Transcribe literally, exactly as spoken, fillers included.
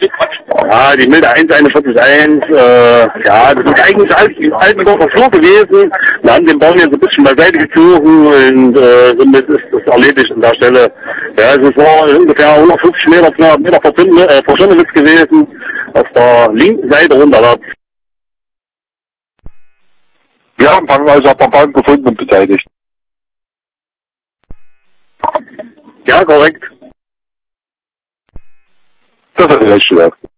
Ja, die Milde eins einundvierzig eins, äh, ja, das ist eigentlich alt, Altendorfer Flur gewesen. Wir haben den Baum jetzt ein bisschen beiseite gezogen und äh, somit ist das erledigt an der Stelle. Ja, es war ungefähr hundertfünfzig Meter, zweihundert Meter vor, äh, vor Schönnewitz gewesen, auf der linken Seite runterwärts. Wir haben also ein paar Baum gefunden und beteiligt. Ja, korrekt. Das hat er recht gesagt.